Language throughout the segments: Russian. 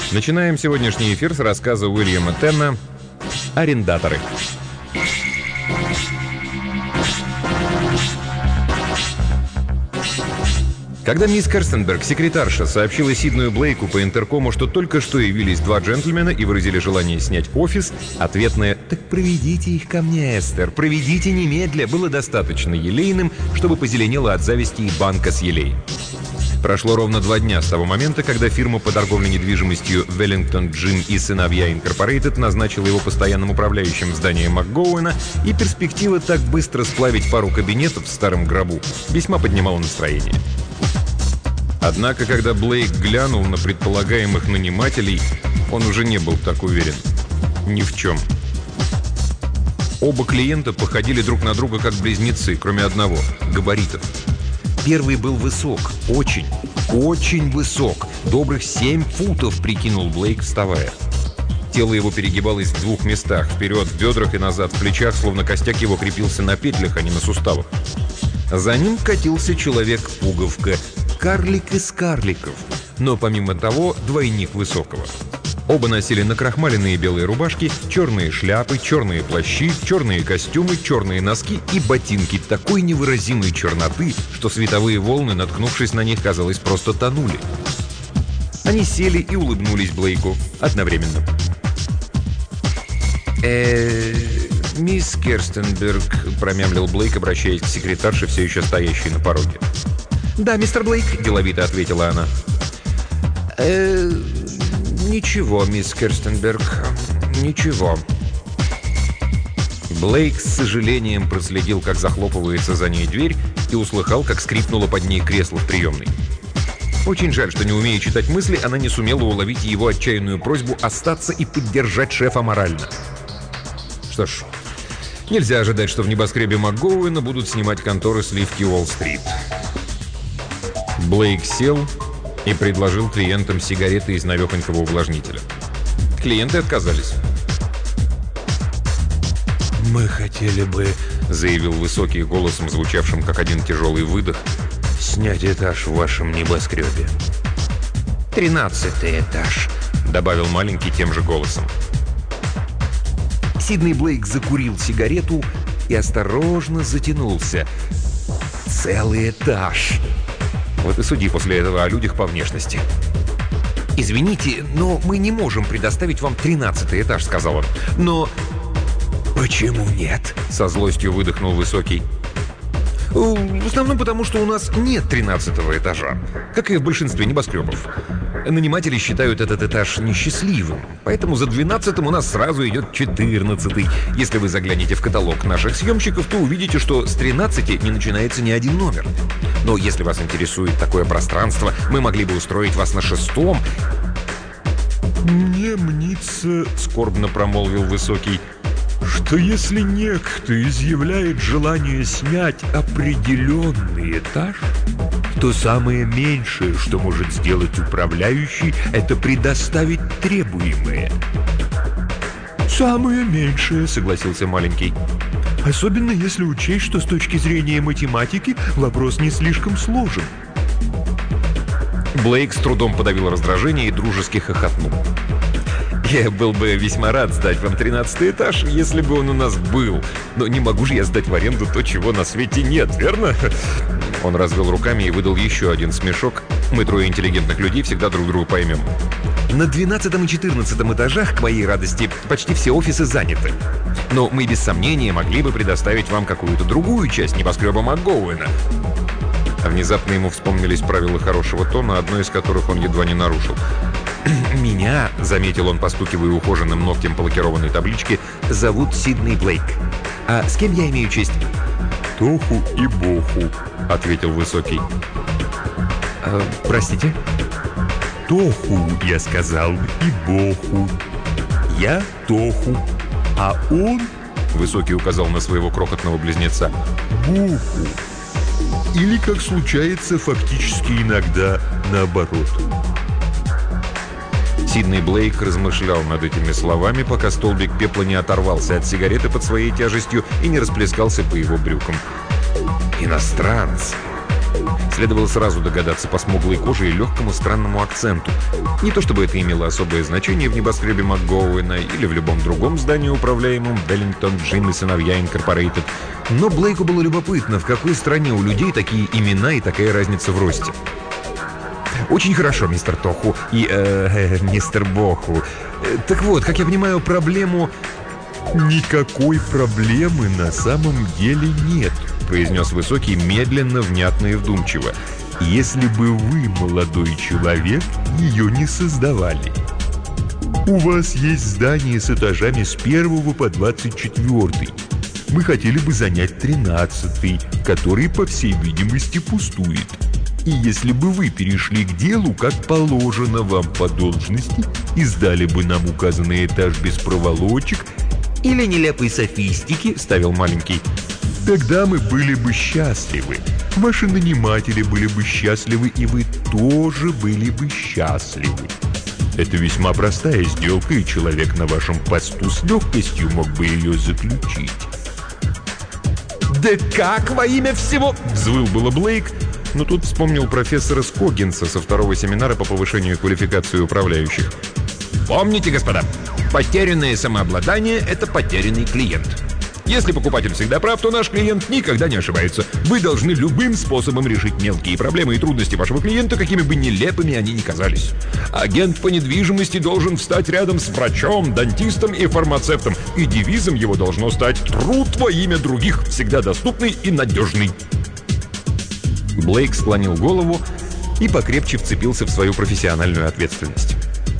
Начинаем сегодняшний эфир с рассказа Уильяма Тенна «Арендаторы». Когда мисс Керстенберг, секретарша, сообщила Сиднею Блейку по интеркому, что только что явились два джентльмена и выразили желание снять офис, ответное «Так проведите их ко мне, Эстер, проведите немедля» было достаточно елейным, чтобы позеленела от зависти и банка с елей. Прошло ровно 2 дня с того момента, когда фирма по торговле недвижимостью Веллингтон Джим и сыновья Инкорпорейтед назначила его постоянным управляющим в здании МакГоуэна, и перспектива так быстро сплавить пару кабинетов в старом гробу весьма поднимала настроение. Однако, когда Блейк глянул на предполагаемых нанимателей, он уже не был так уверен. Ни в чем. Оба клиента походили друг на друга как близнецы, кроме одного — габаритов. Первый был высок, очень высок. Добрых 7 футов, прикинул Блейк, вставая. Тело его перегибалось в 2 местах: вперед в бедрах и назад в плечах, словно костяк его крепился на петлях, а не на суставах. За ним катился человек-пуговка, карлик из карликов, но помимо того двойник высокого. Оба носили накрахмаленные белые рубашки, черные шляпы, черные плащи, черные костюмы, черные носки и ботинки такой невыразимой черноты, что световые волны, наткнувшись на них, казалось, просто тонули. Они сели и улыбнулись Блейку одновременно. «Мисс Керстенберг», — промямлил Блейк, обращаясь к секретарше, все еще стоящей на пороге. «Да, мистер Блейк», — деловито ответила она. «Ничего, мисс Керстенберг, ничего». Блейк с сожалением проследил, как захлопывается за ней дверь, и услыхал, как скрипнуло под ней кресло в приемной. Очень жаль, что, не умея читать мысли, она не сумела уловить его отчаянную просьбу остаться и поддержать шефа морально. Что ж, нельзя ожидать, что в небоскребе МакГоуэна будут снимать конторы сливки Уолл-стрит. Блейк сел и предложил клиентам сигареты из навехонького увлажнителя. Клиенты отказались. «Мы хотели бы», — заявил высокий голосом, звучавшим как один тяжелый выдох, «снять этаж в вашем небоскребе». 13-й этаж», — добавил маленький тем же голосом. Сидней Блейк закурил сигарету и осторожно затянулся. «Целый этаж!» Вот и суди после этого о людях по внешности. «Извините, но мы не можем предоставить вам 13-й этаж», — сказал он. «Но...» «Почему нет?» — со злостью выдохнул высокий. «В основном потому, что у нас нет 13-го этажа, как и в большинстве небоскребов. Наниматели считают этот этаж несчастливым, поэтому за 12-м у нас сразу идет 14-й. Если вы заглянете в каталог наших съемщиков, то увидите, что с 13 не начинается ни один номер. Но если вас интересует такое пространство, мы могли бы устроить вас на 6-м». «Мне мнится», — скорбно промолвил высокий, «что если некто изъявляет желание снять определенный этаж, то самое меньшее, что может сделать управляющий, это предоставить требуемое». «Самое меньшее», — согласился маленький. «Особенно если учесть, что с точки зрения математики вопрос не слишком сложен». Блейк с трудом подавил раздражение и дружески хохотнул. «Я был бы весьма рад сдать вам 13-й этаж, если бы он у нас был. Но не могу же я сдать в аренду то, чего на свете нет, верно?» Он развел руками и выдал еще один смешок. Мы, 3 интеллигентных людей, всегда друг друга поймем. «На 12-м и 14-м этажах, к моей радости, почти все офисы заняты. Но мы без сомнения могли бы предоставить вам какую-то другую часть небоскреба МакГоуэна». Внезапно ему вспомнились правила хорошего тона, одно из которых он едва не нарушил. «Меня», — заметил он, постукивая ухоженным ногтем по лакированной табличке, — «зовут Сидней Блейк. А с кем я имею честь?» «Тоху и Боху», — ответил высокий. «Простите?» «Тоху, я сказал, и Боху. Я Тоху, а он...» — высокий указал на своего крохотного близнеца. «Боху. Или, как случается, фактически иногда наоборот». Сидней Блейк размышлял над этими словами, пока столбик пепла не оторвался от сигареты под своей тяжестью и не расплескался по его брюкам. «Иностранцы! Следовало сразу догадаться по смуглой коже и легкому странному акценту. Не то чтобы это имело особое значение в небоскребе МакГоуэна или в любом другом здании, управляемом Веллингтон Джим и сыновья Инкорпорейтед, но Блейку было любопытно, в какой стране у людей такие имена и такая разница в росте. «Очень хорошо, мистер Тоху и, мистер Боху. Так вот, как я понимаю, проблему...» «Никакой проблемы на самом деле нет», — произнес Высокий медленно, внятно и вдумчиво. «Если бы вы, молодой человек, ее не создавали. У вас есть здание с этажами с 1 по 24. Мы хотели бы занять 13-й, который, по всей видимости, пустует. И если бы вы перешли к делу, как положено вам по должности, и сдали бы нам указанный этаж без проволочек или нелепой софистики, — ставил маленький, — тогда мы были бы счастливы. Ваши наниматели были бы счастливы, и вы тоже были бы счастливы. Это весьма простая сделка, и человек на вашем посту с легкостью мог бы ее заключить». «Да как во имя всего?» — взвыл было Блейк, но тут вспомнил профессора Скоггинса со 2-го семинара по повышению квалификации управляющих. «Помните, господа, потерянное самообладание — это потерянный клиент. Если покупатель всегда прав, то наш клиент никогда не ошибается. Вы должны любым способом решить мелкие проблемы и трудности вашего клиента, какими бы нелепыми они ни казались. Агент по недвижимости должен встать рядом с врачом, дантистом и фармацевтом, и девизом его должно стать «Труд во имя других, всегда доступный и надежный». Блейк склонил голову и покрепче вцепился в свою профессиональную ответственность.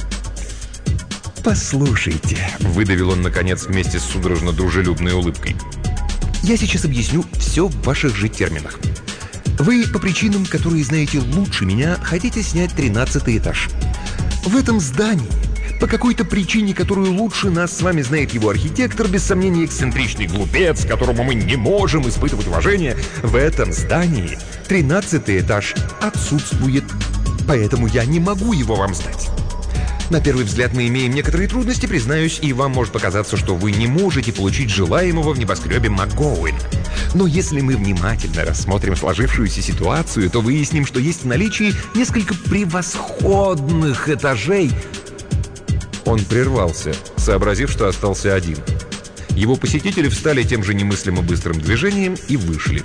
«Послушайте», — выдавил он, наконец, вместе с судорожно-дружелюбной улыбкой. «Я сейчас объясню все в ваших же терминах. Вы, по причинам, которые знаете лучше меня, хотите снять 13-й этаж. В этом здании, по какой-то причине, которую лучше нас с вами знает его архитектор, без сомнения эксцентричный глупец, которому мы не можем испытывать уважение, в этом здании 13-й этаж отсутствует, поэтому я не могу его вам сдать. На первый взгляд мы имеем некоторые трудности, признаюсь, и вам может показаться, что вы не можете получить желаемого в небоскребе МакГоуэна. Но если мы внимательно рассмотрим сложившуюся ситуацию, то выясним, что есть в наличии несколько превосходных этажей». Он прервался, сообразив, что остался один. Его посетители встали тем же немыслимо быстрым движением и вышли.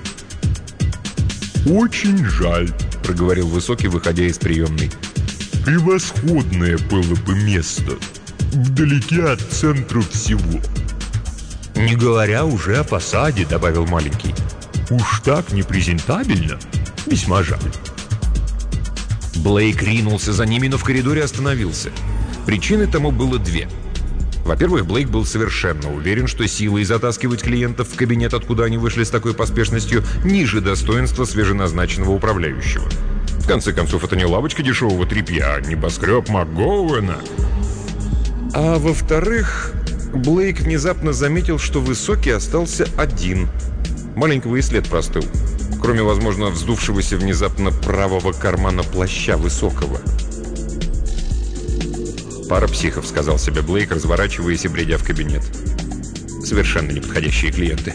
«Очень жаль», — проговорил Высокий, выходя из приемной. «Превосходное было бы место, вдалеке от центра всего». «Не говоря уже о фасаде», — добавил маленький. «Уж так непрезентабельно? Весьма жаль». Блейк ринулся за ними, но в коридоре остановился. Причины тому было две. Во-первых, Блейк был совершенно уверен, что силой затаскивать клиентов в кабинет, откуда они вышли с такой поспешностью, ниже достоинства свеженазначенного управляющего. В конце концов, это не лавочка дешевого тряпья, а небоскреб МакГоуэна. А во-вторых, Блейк внезапно заметил, что Высокий остался один. Маленького и след простыл, кроме, возможно, вздувшегося внезапно правого кармана плаща Высокого. «Пара психов», — сказал себе Блейк, разворачиваясь и бредя в кабинет. «Совершенно неподходящие клиенты».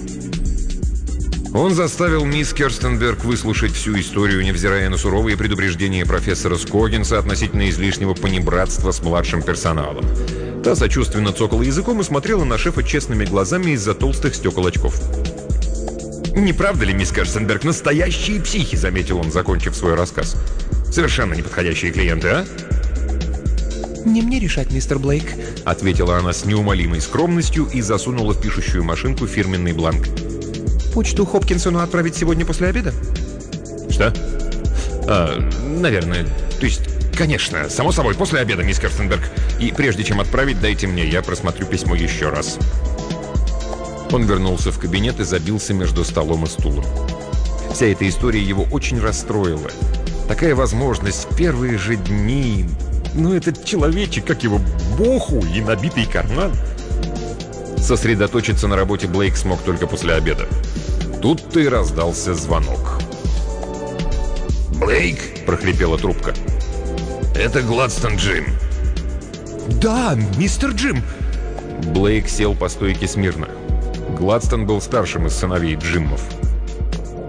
Он заставил мисс Керстенберг выслушать всю историю, невзирая на суровые предупреждения профессора Скоггинса относительно излишнего понебратства с младшим персоналом. Та сочувственно цокала языком и смотрела на шефа честными глазами из-за толстых стекол очков. «Не правда ли, мисс Керстенберг, настоящие психи?» — заметил он, закончив свой рассказ. «Совершенно неподходящие клиенты, а?» «Не мне решать, мистер Блейк», — ответила она с неумолимой скромностью и засунула в пишущую машинку фирменный бланк. «Почту Хопкинсону отправить сегодня после обеда?» «Что?» «Наверное. То есть, конечно, само собой, после обеда, мисс Керстенберг. И прежде чем отправить, дайте мне, я просмотрю письмо еще раз». Он вернулся в кабинет и забился между столом и стулом. Вся эта история его очень расстроила. Такая возможность в первые же дни... Ну, этот человечек, как его, Боху и набитый карман. Сосредоточиться на работе Блейк смог только после обеда. Тут-то и раздался звонок. «Блейк!» — прохрипела трубка. «Это Гладстон Джим». «Да, мистер Джим!» Блейк сел по стойке смирно. Гладстон был старшим из сыновей Джиммов.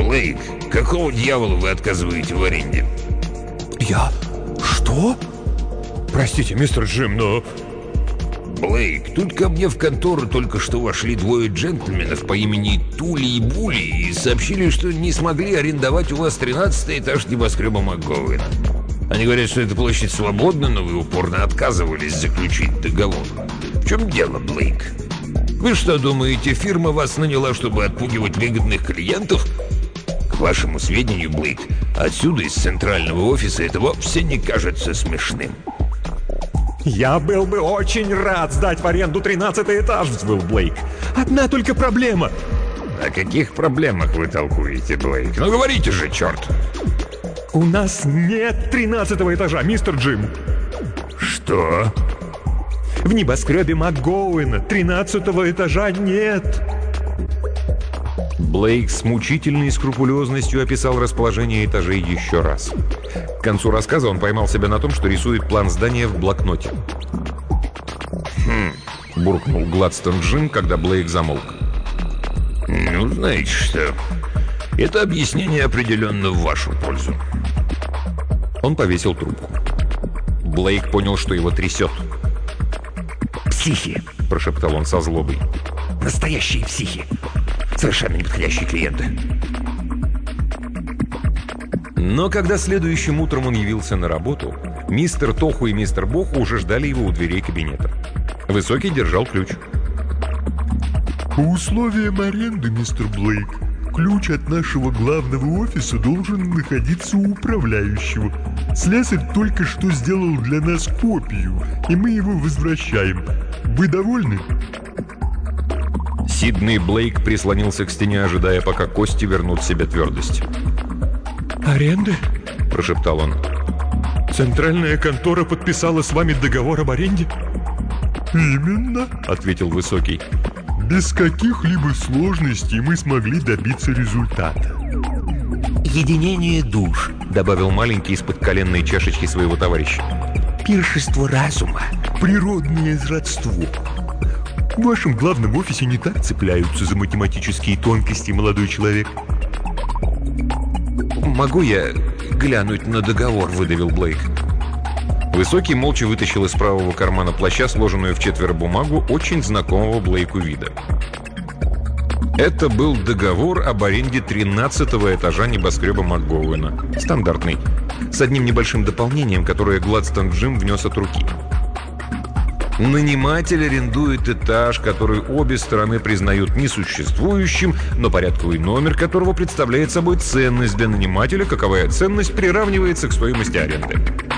Блейк, какого дьявола вы отказываете в аренде? Я... Что? Простите, мистер Джим, но... Блейк, тут ко мне в контору только что вошли двое джентльменов по имени Тули и Були и сообщили, что не смогли арендовать у вас 13-й этаж небоскреба МакГоуэна. Они говорят, что эта площадь свободна, но вы упорно отказывались заключить договор. В чем дело, Блейк? Вы что думаете, фирма вас наняла, чтобы отпугивать выгодных клиентов? К вашему сведению, Блейк, отсюда из центрального офиса это вовсе не кажется смешным. «Я был бы очень рад сдать в аренду 13-й этаж», — взвыл Блейк. «Одна только проблема». О каких проблемах вы толкуете, Блейк? Ну говорите же, черт! «У нас нет 13-го этажа, мистер Джим». Что? В небоскребе МакГоуэна 13-го этажа нет. Блейк с мучительной скрупулезностью описал расположение этажей еще раз. К концу рассказа он поймал себя на том, что рисует план здания в блокноте. Буркнул Гладстон Джим, когда Блейк замолк. Ну, знаете что, это объяснение определенно в вашу пользу. Он повесил трубку. Блейк понял, что его трясет. Психи, прошептал он со злобой. настоящие психи. Совершенно неподходящие клиенты. Но когда следующим утром он явился на работу, мистер Тоху и мистер Бох уже ждали его у дверей кабинета. Высокий держал ключ. По условиям аренды, мистер Блейк, ключ от нашего главного офиса должен находиться у управляющего. Слесарь только что сделал для нас копию, и мы его возвращаем. Вы довольны? Сидней Блейк прислонился к стене, ожидая, пока кости вернут себе твердость. «Аренды?» – прошептал он. «Центральная контора подписала с вами договор об аренде?» «Именно», – ответил Высокий. «Без каких-либо сложностей мы смогли добиться результата». «Единение душ», – добавил маленький из-под коленной чашечки своего товарища. «Пиршество разума, природное родство. В вашем главном офисе не так цепляются за математические тонкости, молодой человек». «Могу я глянуть на договор?» – выдавил Блейк. Высокий молча вытащил из правого кармана плаща сложенную вчетверо бумагу очень знакомого Блейку вида. Это был договор об аренде 13-го этажа небоскреба МакГоуэна. Стандартный. С одним небольшим дополнением, которое Гладстон Джим внес от руки. Наниматель арендует этаж, который обе стороны признают несуществующим, но порядковый номер которого представляет собой ценность для нанимателя, каковая ценность приравнивается к стоимости аренды.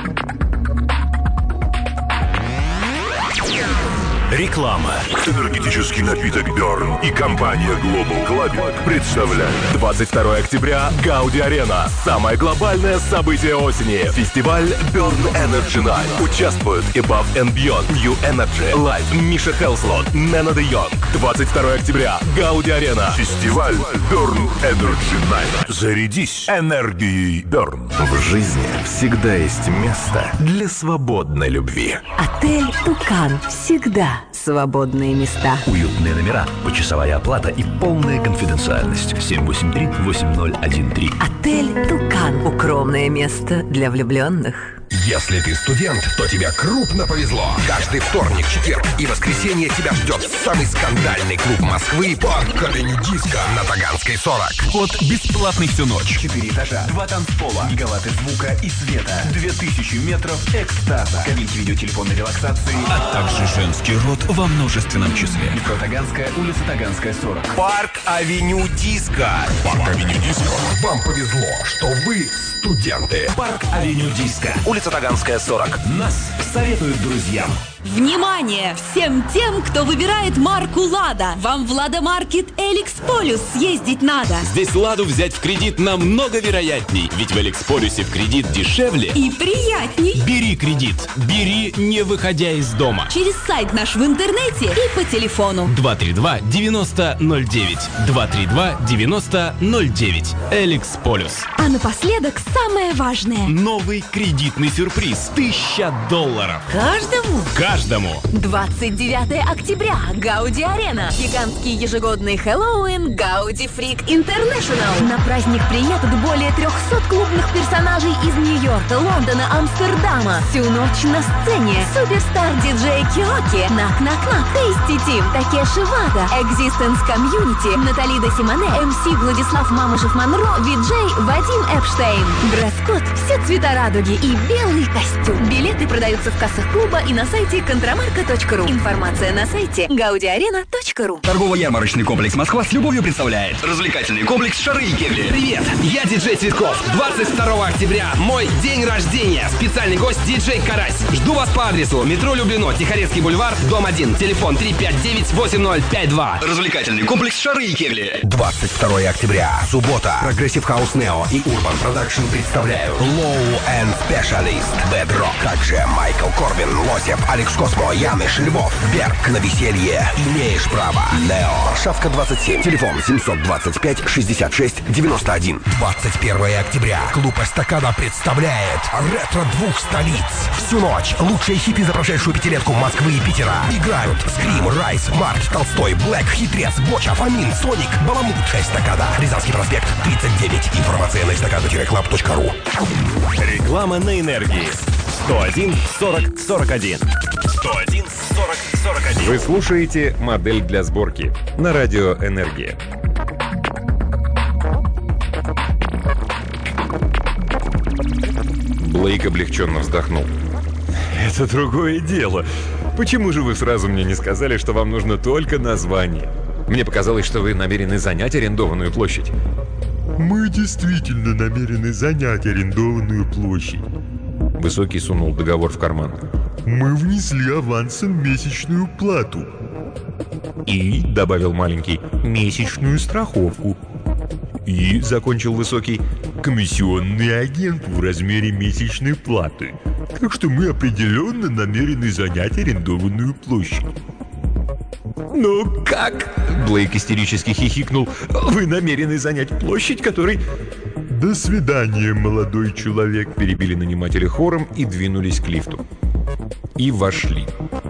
Реклама. Энергетический напиток Burn и компания Global Clubbing представляют. 22 октября. Гауди-арена. Самое глобальное событие осени. Фестиваль Burn Energy Night. Участвуют Above and Beyond, New Energy, Live, Миша Хелслот, Нена Де Йонг. 22 октября. Гауди-арена. Фестиваль Burn Energy Night. Зарядись энергией Burn. В жизни всегда есть место для свободной любви. Отель «Тукан». Всегда свободные места. Уютные номера, почасовая оплата и полная конфиденциальность. 783-8013. Отель «Тукан». Укромное место для влюбленных. Если ты студент, то тебе крупно повезло. Каждый вторник, четверг и воскресенье тебя ждет самый скандальный клуб Москвы «Парк Авеню Диско» на Таганской 40. Вход бесплатный всю ночь. 4 этажа, 2 танцпола, гигаватты звука и света, 2000 метров экстаза, кабинки видеотелефонной релаксации, А также женский род во множественном числе. метро Таганская, улица Таганская, 40. Парк Авеню Диско. Парк Авеню Диско. Вам повезло, что вы студенты. Парк Авеню Диско. Улица Таганская, 40. Нас советуют друзьям. Внимание всем тем, кто выбирает марку «Лада». Вам в «Лада Маркет» Эликс Полюс съездить надо. Здесь «Ладу» взять в кредит намного вероятней. Ведь в Эликсполюсе в кредит дешевле И приятней. Бери кредит. Бери, не выходя из дома. Через сайт наш в интернете и по телефону. 232-9009. 232-9009. Эликсполюс. А напоследок самое важное. Новый кредитный сюрприз. $1000. Каждому? каждому. 29 октября. Гауди Арена. Гигантский ежегодный Хэллоуин Гауди Фрик Интернешнл. На праздник приедут более 300 клубных персонажей из Нью-Йорка, Лондона, Амстердама. Всю ночь на сцене. Суперстар-диджей Киоки, Нак-Нак-Нак, Тейсти Тим, Такеши Вада, Экзистенс Комьюнити, Натали Симоне, МС Владислав Мамышев-Монро, Виджей Вадим Эпштейн. Дресс-код, все цвета радуги и белый костюм. Билеты продаются в кассах клуба и на сайте контрамарка.ру. Информация на сайте gaudiarena.ru. Торгово-ярмарочный комплекс «Москва» с любовью представляет развлекательный комплекс «Шары и кегли». Привет, я диджей Цветков. 22 октября мой день рождения. Специальный гость диджей Карась. Жду вас по адресу метро Люблино, Тихорецкий бульвар, дом 1, телефон 359-8052. Развлекательный комплекс «Шары и кегли». 22 октября, суббота. Прогрессив Хаус Нео и Urban Production представляют Low End Specialist, Bedrock, также Майкл Корбин, Лосев, Алекс Космо, Яныш, Львов, Берг. На веселье имеешь право. Нео, Варшавка 27, телефон 725-66-91. 21 октября, клуб Эстакада представляет ретро двух столиц. Всю ночь лучшие хиты за прошедшую пятилетку Москвы и Питера. Играют Скрим, Райс, Марк, Толстой, Блэк, Хитрец, Боча, Фомин, Соник, Баламут. Эстакада, Рязанский проспект, 39. Информация на эстакада-клаб.ру. Реклама на энергии. 101 40 41. 101 40 41. Вы слушаете «Модель для сборки» на радио «Энергия». Блейк облегченно вздохнул. «Это другое дело. Почему же вы сразу мне не сказали, что вам нужно только название? Мне показалось, что вы намерены занять арендованную площадь». Мы действительно намерены занять арендованную площадь. Высокий сунул договор в карман. Мы внесли авансом месячную плату. И, добавил маленький, месячную страховку. И, закончил Высокий, комиссионный агент в размере месячной платы. Так что мы определенно намерены занять арендованную площадь. «Ну как?» — Блейк истерически хихикнул. «Вы намерены занять площадь, которой...» «До свидания, молодой человек», — перебили наниматели хором и двинулись к лифту. И вошли.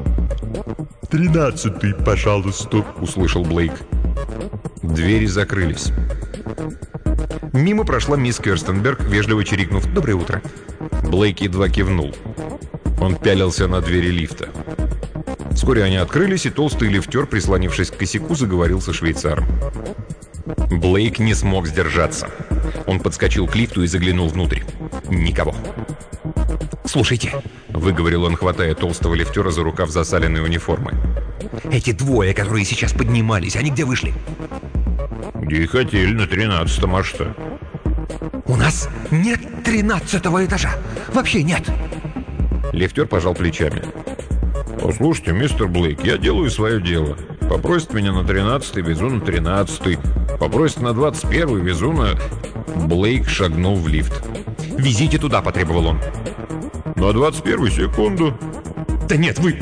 13-й, пожалуйста», — услышал Блейк. Двери закрылись. Мимо прошла мисс Керстенберг, вежливо чирикнув «Доброе утро». Блейк едва кивнул. Он пялился на двери лифта. Вскоре они открылись, и толстый лифтер, прислонившись к косяку, заговорил со швейцаром. Блейк не смог сдержаться. Он подскочил к лифту и заглянул внутрь. Никого. «Слушайте», — выговорил он, хватая толстого лифтера за рукав засаленной униформы. «Эти двое, которые сейчас поднимались, они где вышли?» «Где хотели, на 13-м, а что?» «У нас нет 13-го этажа. Вообще нет». Лифтер пожал плечами. «Послушайте, мистер Блейк, я делаю свое дело. Попросит меня на 13-й, везу на 13-й. Попросит на 21-й, везу на...» Блейк шагнул в лифт. «Везите туда», — потребовал он. «На 21-й, секунду». «Да нет, вы...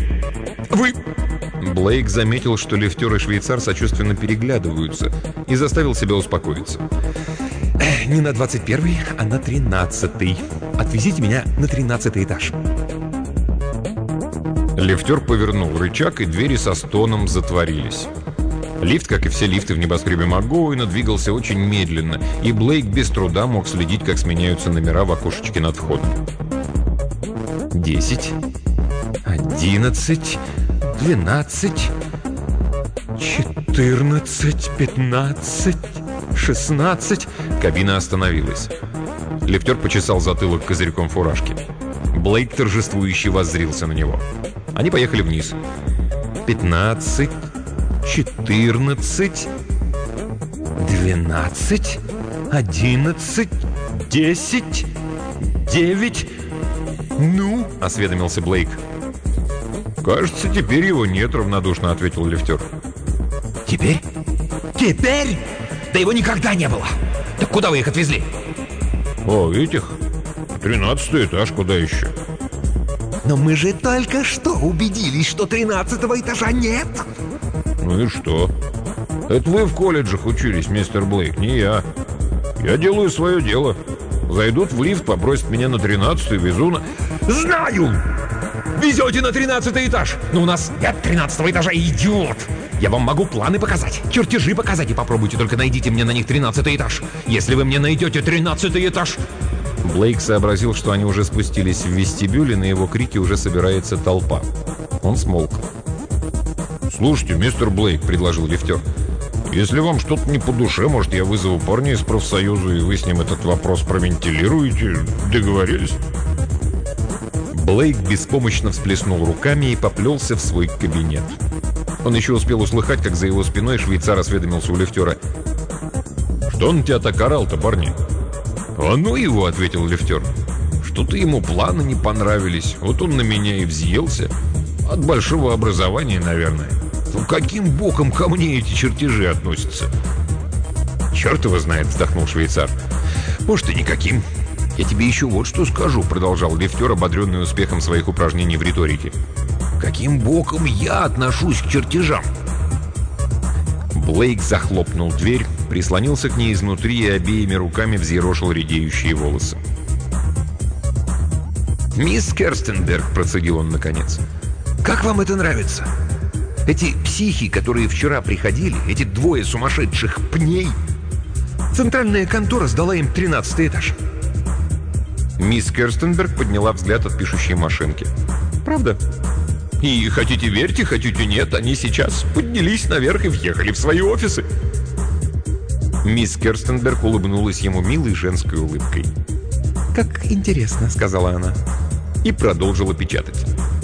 Блейк заметил, что лифтер и швейцар сочувственно переглядываются, и заставил себя успокоиться. «Не на 21-й, а на 13-й. Отвезите меня на 13-й этаж». Лифтер повернул рычаг, и двери со стоном затворились. Лифт, как и все лифты в небоскребе МакГоуэна, двигался очень медленно, и Блейк без труда мог следить, как сменяются номера в окошечке над входом. 10, 11, 12, 14, 15, 16... Кабина остановилась. Лифтер почесал затылок козырьком фуражки. Блейк торжествующе воззрился на него. Они поехали вниз. 15, 14, 12, 11, 10, 9... «Ну?» — осведомился Блейк. «Кажется, теперь его нет», — равнодушно ответил лифтер. «Теперь? Теперь? Да его никогда не было! Так куда вы их отвезли?» «О, этих? 13-й этаж, куда еще?» «Но мы же только что убедились, что 13-го этажа нет!» «Ну и что? Это вы в колледжах учились, мистер Блейк, не я. Я делаю свое дело. Зайдут в лифт, попросят меня на 13-й, везу на...» «Знаю!» Везете на 13-й этаж! Но у нас нет 13-го этажа, идиот! Я вам могу планы показать, чертежи показать, и попробуйте только найдите мне на них 13-й этаж. Если вы мне найдете 13-й этаж... Блейк сообразил, что они уже спустились в вестибюль, и на его крики уже собирается толпа. Он смолк. «Слушайте, мистер Блейк», — предложил лифтер, «если вам что-то не по душе, может, я вызову парня из профсоюза, и вы с ним этот вопрос провентилируете? Договорились?» Блейк беспомощно всплеснул руками и поплелся в свой кабинет. Он еще успел услыхать, как за его спиной швейцар осведомился у лифтера. «Что он тебя так орал-то, парни?» «А ну его», — ответил лифтер. «Что-то ему планы не понравились. Вот он на меня и взъелся. От большого образования, наверное. Ну каким боком ко мне эти чертежи относятся?» «Черт его знает», — вздохнул швейцар. «Может, и никаким. Я тебе еще вот что скажу», — продолжал лифтер, ободренный успехом своих упражнений в риторике. «Каким боком я отношусь к чертежам?» Блейк захлопнул дверь, прислонился к ней изнутри и обеими руками взъерошил редеющие волосы. «Мисс Керстенберг», — процедил он наконец, — «как вам это нравится? Эти психи, которые вчера приходили, эти двое сумасшедших пней, центральная контора сдала им 13-й этаж». Мисс Керстенберг подняла взгляд от пишущей машинки. «Правда? И хотите верьте, хотите нет, они сейчас поднялись наверх и въехали в свои офисы». Мисс Керстенберг улыбнулась ему милой женской улыбкой. «Как интересно», — сказала она, и продолжила печатать.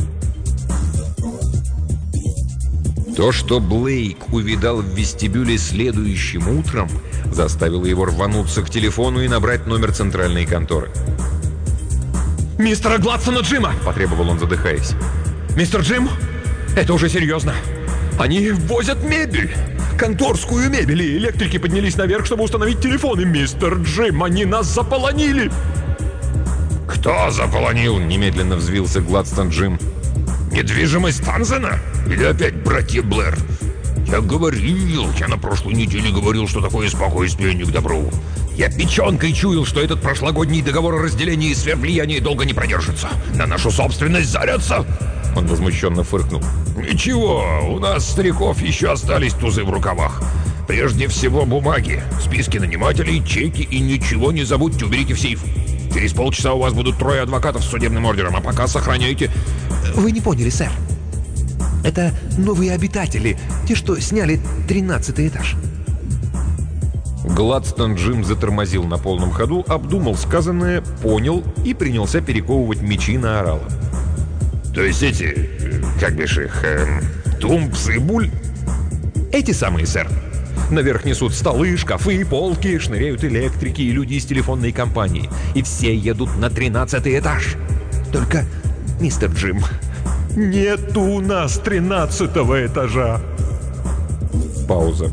То, что Блейк увидал в вестибюле следующим утром, заставило его рвануться к телефону и набрать номер центральной конторы. «Мистера Гладсона Джима!» — потребовал он, задыхаясь. «Мистер Джим, это уже серьезно. Они возят мебель, конторскую мебель, и электрики поднялись наверх, чтобы установить телефоны. Мистер Джим, они нас заполонили!» «Кто заполонил?» — немедленно взвился Гладстон Джим. «Недвижимость Танзена? Или опять братья Блэр? Я на прошлой неделе говорил, что такое спокойствие не к добру. Я печенкой чуял, что этот прошлогодний договор о разделении сфер влияния долго не продержится. На нашу собственность зарятся!» Он возмущенно фыркнул. «Ничего, у нас, стариков, еще остались тузы в рукавах. Прежде всего бумаги, списки нанимателей, чеки, и ничего не забудьте, уберите в сейф. Через полчаса у вас будут 3 адвокатов с судебным ордером, а пока сохраняйте...» «Вы не поняли, сэр. Это новые обитатели, те, что сняли 13-й этаж». Гладстон Джим затормозил на полном ходу, обдумал сказанное, понял и принялся перековывать мечи на орала. «То есть эти, как бишь их, Тумпс и Буль?» «Эти самые, сэр. Наверх несут столы, шкафы, полки, шныряют электрики и люди из телефонной компании. И все едут на 13-й этаж. Только, мистер Джим, нет у нас 13-го этажа». Пауза.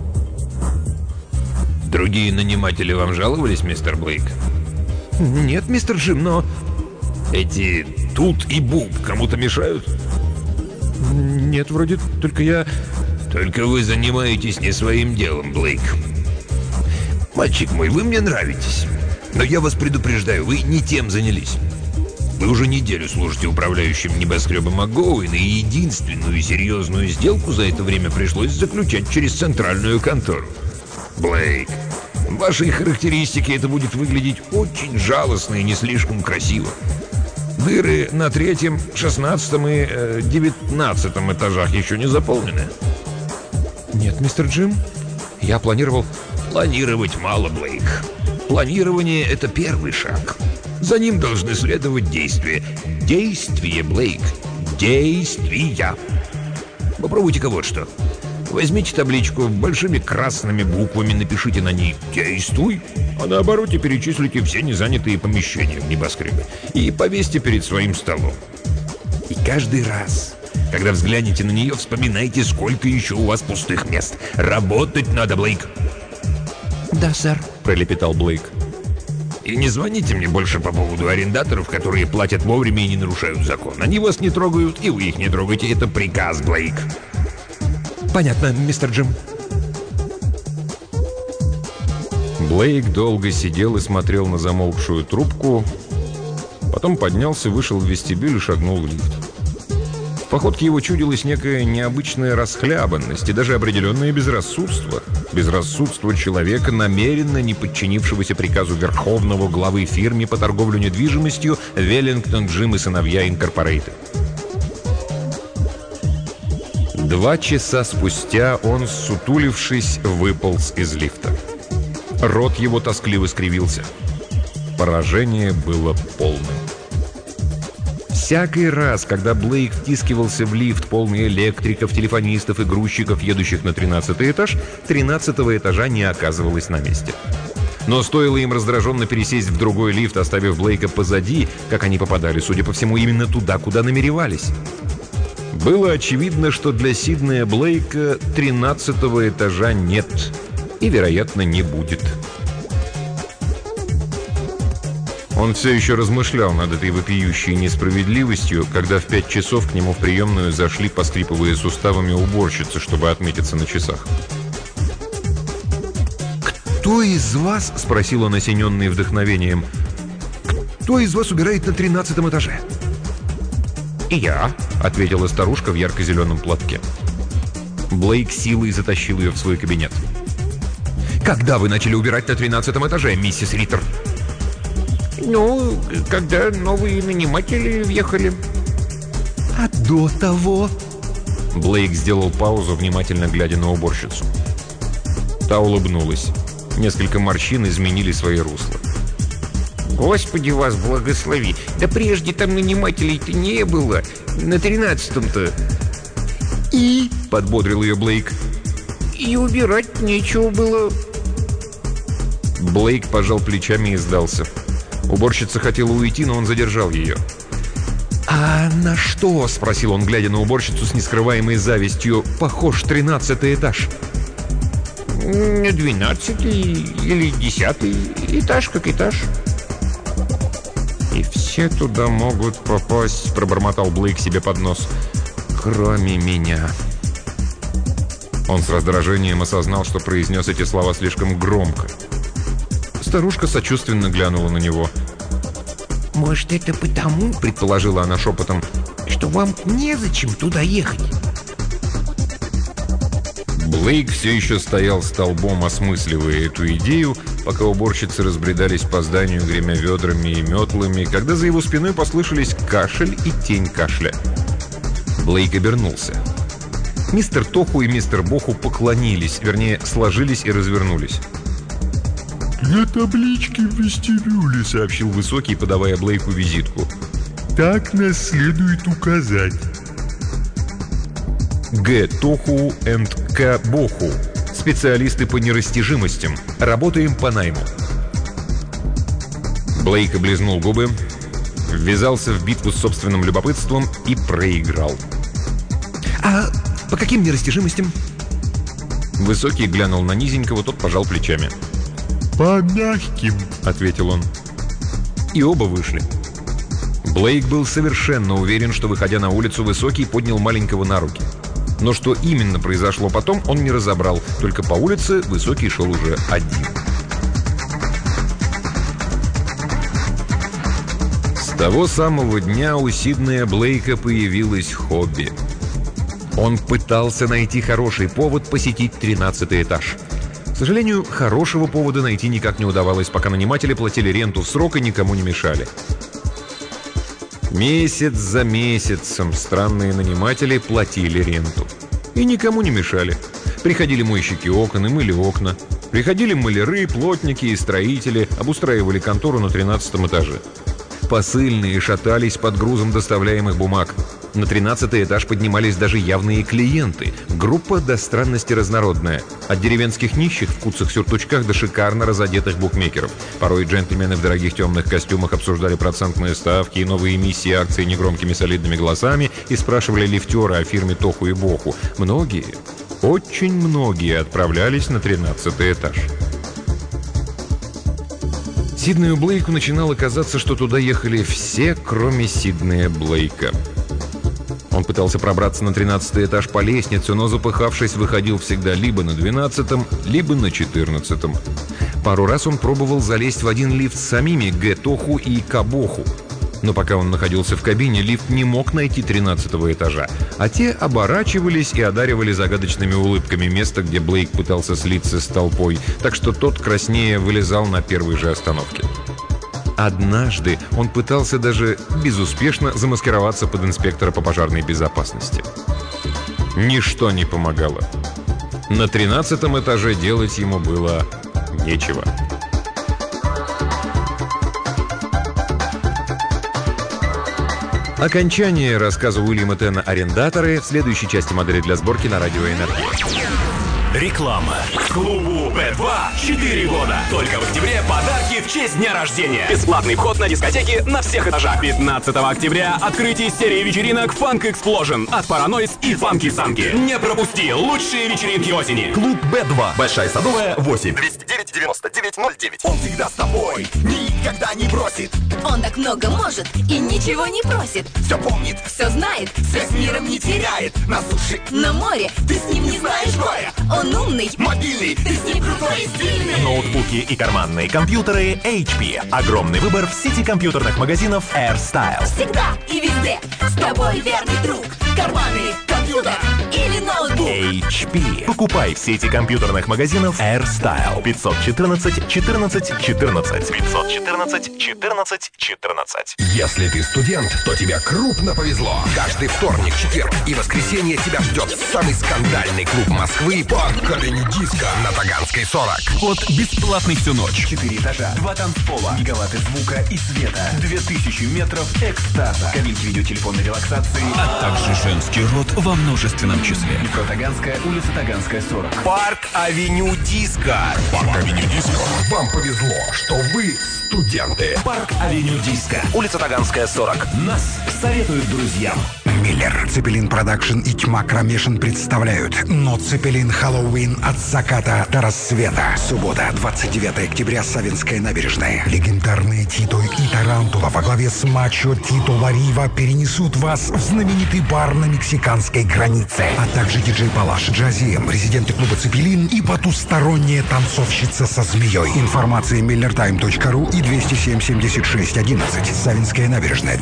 «Другие наниматели вам жаловались, мистер Блейк?» «Нет, мистер Джим, но...» «Эти Тут и Буб кому-то мешают?» «Нет, вроде, только я...» «Только вы занимаетесь не своим делом, Блейк. Мальчик мой, вы мне нравитесь, но я вас предупреждаю, вы не тем занялись. Вы уже неделю служите управляющим небоскребом МакГоуэна, и единственную серьезную сделку за это время пришлось заключать через центральную контору. Блейк, в вашей характеристике это будет выглядеть очень жалостно и не слишком красиво. Дыры на 3-м, 16-м и 19-м этажах еще не заполнены». «Нет, мистер Джим, я планировал...» «Планировать мало, Блейк. Планирование — это первый шаг. За ним должны следовать действия. Действие, Блейк. Действия. Попробуйте-ка вот что. Возьмите табличку, большими красными буквами напишите на ней «Действуй», а на обороте перечислите все незанятые помещения в небоскребе и повесьте перед своим столом. И каждый раз, когда взглянете на нее, вспоминайте, сколько еще у вас пустых мест. Работать надо, Блейк. «Да, сэр», — пролепетал Блейк. «И не звоните мне больше по поводу арендаторов, которые платят вовремя и не нарушают закон. Они вас не трогают, и вы их не трогаете. Это приказ, Блейк». «Понятно, мистер Джим». Блейк долго сидел и смотрел на замолкшую трубку, потом поднялся, вышел в вестибюль и шагнул в лифт. походке его чудилась некая необычная расхлябанность и даже определенное безрассудство. Безрассудство человека, намеренно не подчинившегося приказу верховного главы фирме по торговлю недвижимостью «Веллингтон, Джим и сыновья Инкорпорейтед». 2 часа спустя он, сутулившись, выполз из лифта. Рот его тоскливо скривился. Поражение было полным. Всякий раз, когда Блейк втискивался в лифт, полный электриков, телефонистов и грузчиков, едущих на 13-й этаж, 13-го этажа не оказывалось на месте. Но стоило им раздраженно пересесть в другой лифт, оставив Блейка позади, как они попадали, судя по всему, именно туда, куда намеревались. Было очевидно, что для Сиднея Блейка 13-го этажа нет и, вероятно, не будет. Он все еще размышлял над этой вопиющей несправедливостью, когда в 5 часов к нему в приемную зашли, поскрипывая суставами, уборщицы, чтобы отметиться на часах. «Кто из вас, — спросил он, осененный вдохновением, — кто из вас убирает на 13-м этаже?» «Я», — ответила старушка в ярко-зеленом платке. Блейк силой затащил ее в свой кабинет. «Когда вы начали убирать на 13-м этаже, миссис Риттер?» «Ну, когда новые наниматели въехали». «А до того?» Блейк сделал паузу, внимательно глядя на уборщицу. Та улыбнулась. Несколько морщин изменили свои русла. «Господи, вас благослови! Да прежде там нанимателей-то не было. На 13-м-то». «И?» — подбодрил ее Блейк. «И убирать нечего было». Блейк пожал плечами и сдался. Уборщица хотела уйти, но он задержал ее. «А на что, — спросил он, глядя на уборщицу с нескрываемой завистью, — похож 13-й этаж?» «На 12-й или 10-й этаж как этаж». «И все туда могут попасть, — пробормотал Блейк себе под нос, — кроме меня». Он с раздражением осознал, что произнес эти слова слишком громко. Старушка сочувственно глянула на него. «Может, это потому, — предположила она шепотом, — что вам незачем туда ехать?» Блейк все еще стоял столбом, осмысливая эту идею, пока уборщицы разбредались по зданию, гремя ведрами и метлами, когда за его спиной послышались кашель и тень кашля. Блейк обернулся. Мистер Тоху и мистер Боху поклонились, вернее, сложились и развернулись. «Для таблички в вестибюле», — сообщил Высокий, подавая Блейку визитку. «Так нас следует указать». Г. Тоху и К. Боху. Специалисты по нерастяжимостям. Работаем по найму. Блейк облизнул губы, ввязался в битву с собственным любопытством и проиграл. «А по каким нерастяжимостям?» Высокий глянул на низенького, тот пожал плечами. «По мягким», — ответил он. И оба вышли. Блейк был совершенно уверен, что, выходя на улицу, Высокий поднял маленького на руки. Но что именно произошло потом, он не разобрал. Только по улице Высокий шел уже один. С того самого дня у Сиднея Блейка появилось хобби. Он пытался найти хороший повод посетить 13-й этаж. К сожалению, хорошего повода найти никак не удавалось, пока наниматели платили ренту в срок и никому не мешали. Месяц за месяцем странные наниматели платили ренту. И никому не мешали. Приходили мойщики окон и мыли окна. Приходили маляры, плотники и строители, обустраивали контору на 13-м этаже. Посыльные шатались под грузом доставляемых бумаг. На 13-й этаж поднимались даже явные клиенты. Группа до странности разнородная. От деревенских нищих в куцах-сюртучках до шикарно разодетых букмекеров. Порой джентльмены в дорогих темных костюмах обсуждали процентные ставки и новые эмиссии акций негромкими солидными голосами и спрашивали лифтера о фирме Тоху и Боху. Многие, очень многие отправлялись на 13-й этаж. Сиднею Блейку начинало казаться, что туда ехали все, кроме Сиднея Блейка. Он пытался пробраться на 13-й этаж по лестнице, но, запыхавшись, выходил всегда либо на 12-м, либо на 14-м. Пару раз он пробовал залезть в один лифт с самими Г. Тоху и К. Боху. Но пока он находился в кабине, лифт не мог найти 13-го этажа, а те оборачивались и одаривали загадочными улыбками место, где Блейк пытался слиться с толпой, так что тот краснея вылезал на первой же остановке. Однажды он пытался даже безуспешно замаскироваться под инспектора по пожарной безопасности. Ничто не помогало. На 13-м этаже делать ему было нечего. Окончание рассказа Уильяма Тена «Арендаторы» в следующей части модели для сборки на радио «Энергия». Реклама. Клубу Б2 4 года. Только в октябре подарки в честь дня рождения. Бесплатный вход на дискотеки на всех этажах. 15 октября открытие серии вечеринок Funk Explosion от Paranoise и Funky Самки. Не пропусти лучшие вечеринки осени. Клуб Б2. Большая Садовая, 8. 209-99-09. Он всегда с тобой, никогда не бросит. Он так много может и ничего не просит. Все помнит, все знает, связь с миром не теряет. На суше, на море, ты с ним не знаешь боя. Он умный, мобильный, ты с ним крутой и стильный. Ноутбуки и карманные компьютеры HP. Огромный выбор в сети компьютерных магазинов AirStyle. Всегда и везде с тобой верный друг. Карманный компьютер или ноутбук. HP. Покупай в сети компьютерных магазинов AirStyle. 514 14 14. 514 14 14. Если ты студент, то тебе крупно повезло. Каждый вторник, четверг и воскресенье тебя ждет самый скандальный клуб Москвы «Парк Авеню Диско» на Таганской 40. Вход бесплатный всю ночь. 4 этажа, 2 танцпола, гигаватты звука и света, 2000 метров экстаза, кабинки видеотелефонной релаксации, а также женский род во множественном числе. Метро Таганская, улица Таганская, 40. «Парк Авеню Диско». «Парк Авеню Диско». Вам повезло, что вы студенты. «Парк Авеню Диско», улица Таганская, 40. Нас советуют друзьям. Миллер, Цепелин Продакшн и Тьма Кромешин представляют «Но Цепелин Хэллоуин от заката до рассвета». Суббота, 29 октября, Савинская набережная. Легендарные Тито и Тарантула во главе с Мачо Тито Ларива перенесут вас в знаменитый бар на мексиканской границе. А также диджей Палаш, Джазием, резиденты клуба «Цепелин» и потусторонняя танцовщица со змеей. Информация millertime.ru и 207-76-11. Савинская набережная,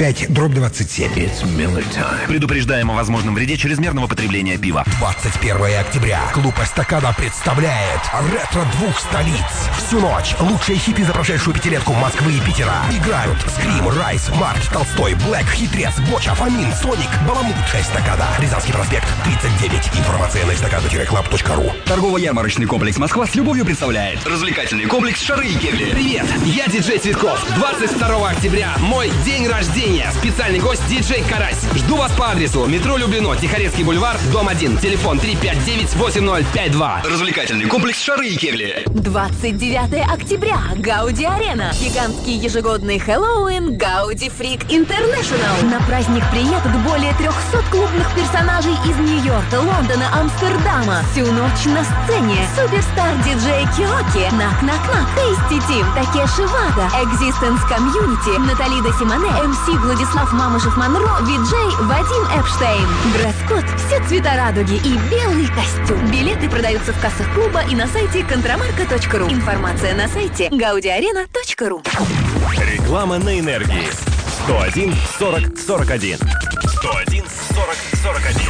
25/27. Предупреждаем о возможном вреде чрезмерного потребления пива. 21 октября. Клуб Эстакада представляет ретро двух столиц. Всю ночь лучшие хиты за прошедшую пятилетку Москвы и Питера. Играют Скрим, Райс, Март, Толстой, Блэк, Хитрец, Боча, Фомин, Соник, Баламут. Эстакада. Рязанский проспект, 39. Информация на estacada-club.ru. Торгово-ярмарочный комплекс «Москва» с любовью представляет развлекательный комплекс «Шары и кегли». Привет, я диджей Цветков. 22 октября мой день рождения. Специальный гость диджей Карась. Жду вас по адресу метро Люблино, Тихорецкий бульвар, дом 1, телефон 359-8052. Развлекательный комплекс «Шары и кегли». 29 октября. Гауди Арена. Гигантский ежегодный Хэллоуин Гауди Фрик Интернешнл. На праздник приедут более 300 клубных персонажей из Нью-Йорка, Лондона, Амстердама. Всю ночь на сцене суперстар-диджей Киоки, Нак-Нак-Нак, Тейсти Тим, Такеши Вада, Экзистенс Комьюнити, Натали Де Симоне, МС Владислав Мамышев-Монро, Виджей Вадим Эпштейн. Дресс-код, все цвета радуги и белый костюм. Билеты продаются в кассах клуба и на сайте контрамарка.ру. Информация на сайте gaudiarena.ru. Реклама на энергии. 101 40 41. 101 40 41.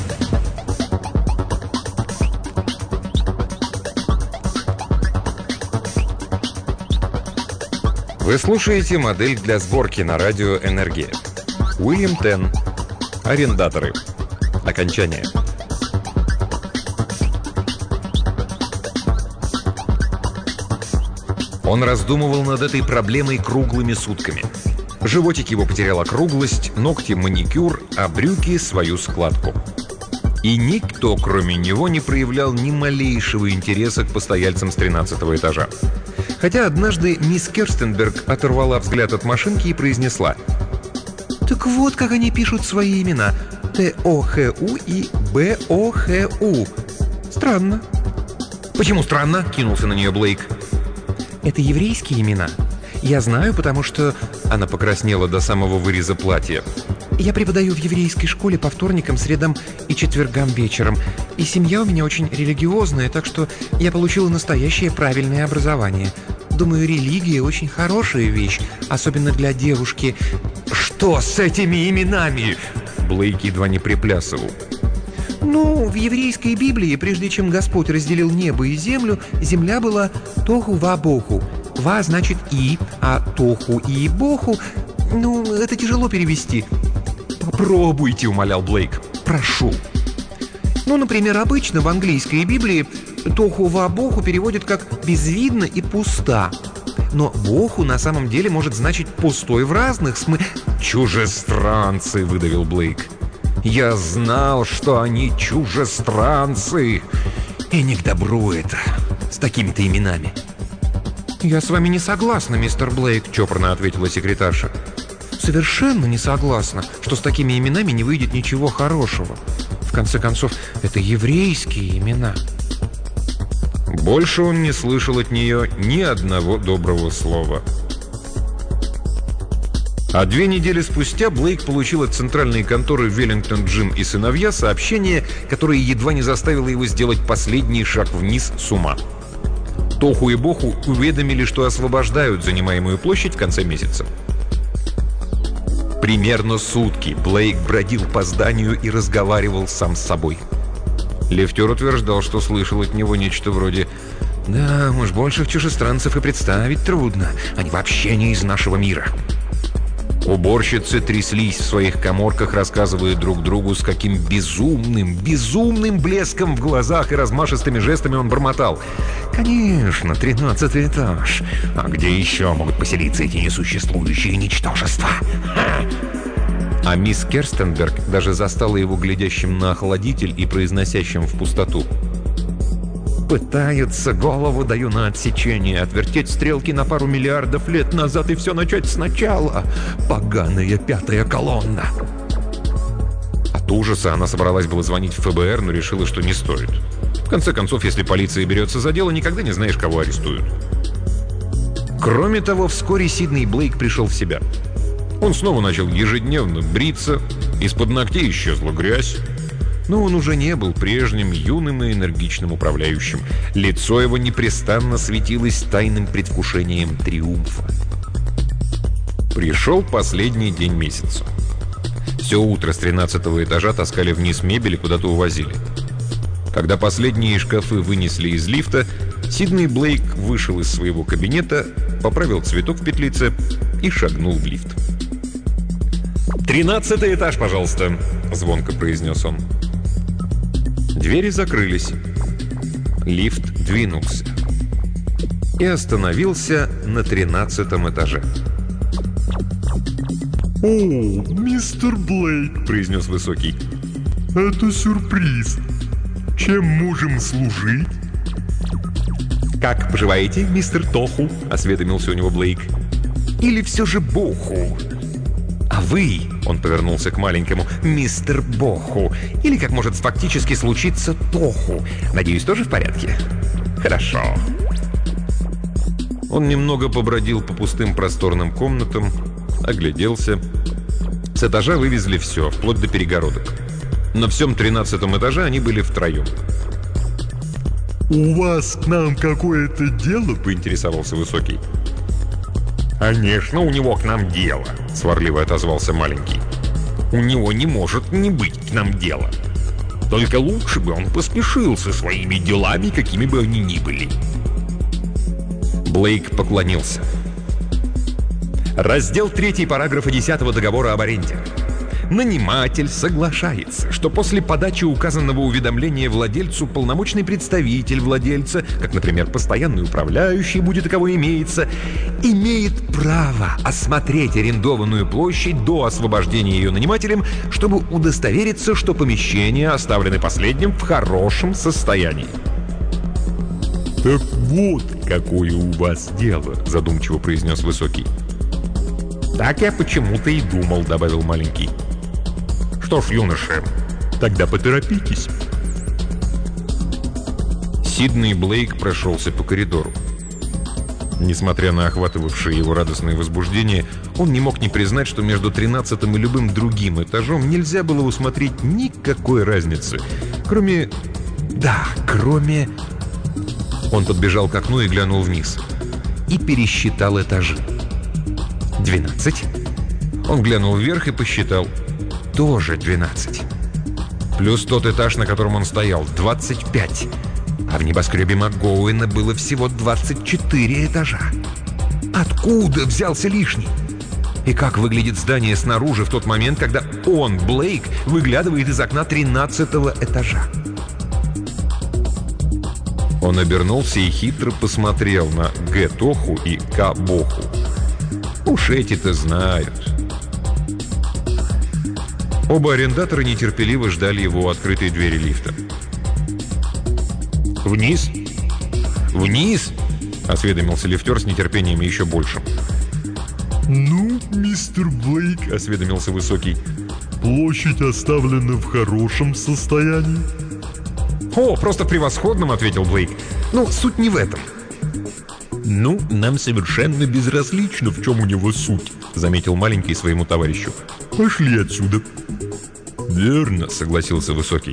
Вы слушаете модель для сборки на радио «Энергия». Уильям Тен. «Арендаторы». Окончание. Он раздумывал над этой проблемой круглыми сутками. Животик его потерял округлость, ногти — маникюр, а брюки — свою складку. И никто, кроме него, не проявлял ни малейшего интереса к постояльцам с 13-го этажа. Хотя однажды мисс Керстенберг оторвала взгляд от машинки и произнесла: «Так вот, как они пишут свои имена. Т-О-Х-У и Б-О-Х-У. Странно». «Почему странно?» — кинулся на нее Блейк. «Это еврейские имена. Я знаю, потому что...» Она покраснела до самого выреза платья. «Я преподаю в еврейской школе по вторникам, средам и четвергам вечером. И семья у меня очень религиозная, так что я получила настоящее правильное образование. Думаю, религия очень хорошая вещь, особенно для девушки. Что с этими именами? Блейк едва не приплясывал. Ну, в еврейской Библии, прежде чем Господь разделил небо и землю, земля была тоху ва боху. Ва значит и, а тоху и боху, ну, это тяжело перевести. Попробуйте, умолял Блейк. Прошу. Ну, например, обычно в английской Библии тоху ва боху переводят как «безвидно» и «пуста». Но боху на самом деле может значить «пустой» в разных смыслах. «Чужестранцы», — выдавил Блейк. «Я знал, что они чужестранцы. И не к добру это, с такими-то именами». «Я с вами не согласна, мистер Блейк», — чопорно ответила секретарша. «Совершенно не согласна, что с такими именами не выйдет ничего хорошего. В конце концов, это еврейские имена». Больше он не слышал от нее ни одного доброго слова. А 2 недели спустя Блейк получил от центральной конторы «Веллингтон Джим и сыновья» сообщение, которое едва не заставило его сделать последний шаг вниз с ума. Тоху и Боху уведомили, что освобождают занимаемую площадь в конце месяца. Примерно сутки Блейк бродил по зданию и разговаривал сам с собой. Лифтер утверждал, что слышал от него нечто вроде «Да, уж больших чужестранцев и представить трудно. Они вообще не из нашего мира». Уборщицы тряслись в своих каморках, рассказывая друг другу, с каким безумным блеском в глазах и размашистыми жестами он бормотал. «Конечно, 13-й этаж. А где еще могут поселиться эти несуществующие ничтожества?» А мисс Керстенберг даже застала его глядящим на охладитель и произносящим в пустоту: «Пытаются, голову даю на отсечение, отвертеть стрелки на пару миллиардов лет назад и все начать сначала. Поганая 5-я колонна». От ужаса она собралась было звонить в ФБР, но решила, что не стоит. В конце концов, если полиция берется за дело, никогда не знаешь, кого арестуют. Кроме того, вскоре Сидней Блейк пришел в себя. Он снова начал ежедневно бриться, из-под ногтей исчезла грязь. Но он уже не был прежним юным и энергичным управляющим. Лицо его непрестанно светилось тайным предвкушением триумфа. Пришел последний день месяца. Все утро с 13-го этажа таскали вниз мебель и куда-то увозили. Когда последние шкафы вынесли из лифта, Сидней Блейк вышел из своего кабинета, поправил цветок в петлице и шагнул в лифт. «13-й этаж, пожалуйста», — звонко произнес он. Двери закрылись. Лифт двинулся и остановился на 13-м этаже. «О, мистер Блейк», — произнес высокий. «Это сюрприз. Чем можем служить?» «Как поживаете, мистер Тоху?» — осведомился у него Блейк. «Или все же Боху? А вы, — он повернулся к маленькому, — мистер Боху. Или, как может фактически случиться, Тоху. Надеюсь, тоже в порядке? Хорошо». Он немного побродил по пустым просторным комнатам, огляделся. С этажа вывезли все, вплоть до перегородок. На всем 13-м этаже они были втроем. «У вас к нам какое-то дело?» — поинтересовался высокий. «Конечно, у него к нам дело», — сварливо отозвался маленький. «У него не может не быть к нам дела. Только лучше бы он поспешил со своими делами, какими бы они ни были». Блейк поклонился. Раздел 3 параграфа 10 договора об аренде. Наниматель соглашается, что после подачи указанного уведомления владельцу полномочный представитель владельца, как, например, постоянный управляющий, будет таковой имеется, имеет право осмотреть арендованную площадь до освобождения ее нанимателем, чтобы удостовериться, что помещения оставлены последним в хорошем состоянии. «Так вот, какое у вас дело», — задумчиво произнес высокий. «Так я почему-то и думал», — добавил маленький. «Что ж, юноши, тогда поторопитесь». Сидней Блейк прошелся по коридору. Несмотря на охватывавшее его радостное возбуждение, он не мог не признать, что между 13-м и любым другим этажом нельзя было усмотреть никакой разницы, кроме... Он подбежал к окну и глянул вниз. и пересчитал этажи. 12. Он глянул вверх и посчитал. Тоже 12. Плюс тот этаж, на котором он стоял, 25. А в небоскребе МакГоуэна было всего 24 этажа. Откуда взялся лишний? И как выглядит здание снаружи в тот момент, когда он, Блейк, выглядывает из окна 13-го этажа? Он обернулся и хитро посмотрел на Г. Тоху и К. Боху. Уж эти-то знают. Оба арендатора нетерпеливо ждали его у открытой двери лифта. «Вниз? Вниз?» — осведомился лифтер с нетерпением еще большим. «Ну, мистер Блейк», — осведомился Высокий, — «площадь оставлена в хорошем состоянии». «О, просто превосходном», — ответил Блейк. «Ну, суть не в этом». «Ну, нам совершенно безразлично, в чем у него суть», — заметил маленький своему товарищу. «Пошли отсюда». «Верно», — согласился Высокий.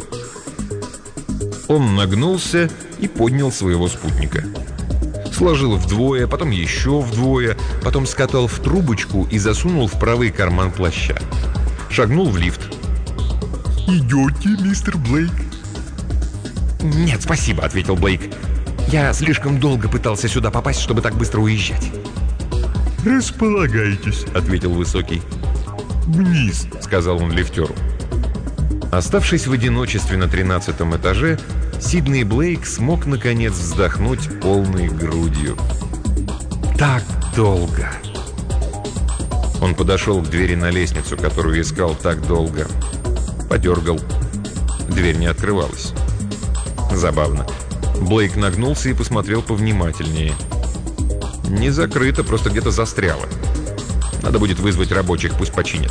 Он нагнулся и поднял своего спутника. Сложил вдвое, потом еще вдвое, потом скатал в трубочку и засунул в правый карман плаща. Шагнул в лифт. «Идете, мистер Блейк?» «Нет, спасибо», — ответил Блейк. «Я слишком долго пытался сюда попасть, чтобы так быстро уезжать». «Располагайтесь», — ответил Высокий. «Вниз», — сказал он лифтеру. Оставшись в одиночестве на 13-м этаже, Сидней Блейк смог, наконец, вздохнуть полной грудью. Так долго. Он подошел к двери на лестницу, которую искал так долго. Подергал. Дверь не открывалась. Забавно. Блейк нагнулся и посмотрел повнимательнее. Не закрыто, просто где-то застряло. Надо будет вызвать рабочих, пусть починят.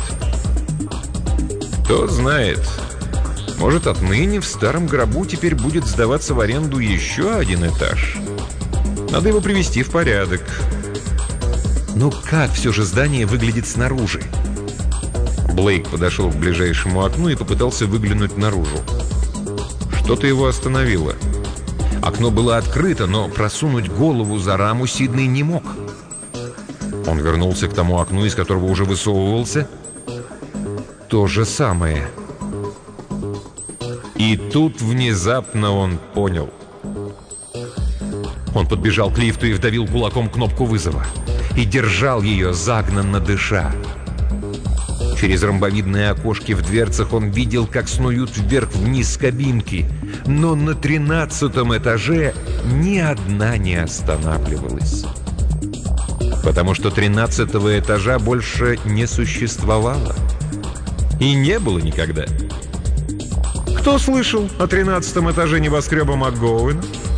Кто знает... Может, отныне в старом гробу теперь будет сдаваться в аренду еще один этаж. Надо его привести в порядок. Но как все же здание выглядит снаружи? Блейк подошел к ближайшему окну и попытался выглянуть наружу. Что-то его остановило. Окно было открыто, но просунуть голову за раму Сидней не мог. Он вернулся к тому окну, из которого уже высовывался. То же самое. И тут внезапно он понял. Он подбежал к лифту и вдавил кулаком кнопку вызова. И держал ее, загнанно дыша. Через ромбовидные окошки в дверцах он видел, как снуют вверх-вниз кабинки. Но на 13-м этаже ни одна не останавливалась. Потому что 13-го этажа больше не существовало. И не было никогда. Кто слышал о 13-м этаже небоскреба МакГоуэна?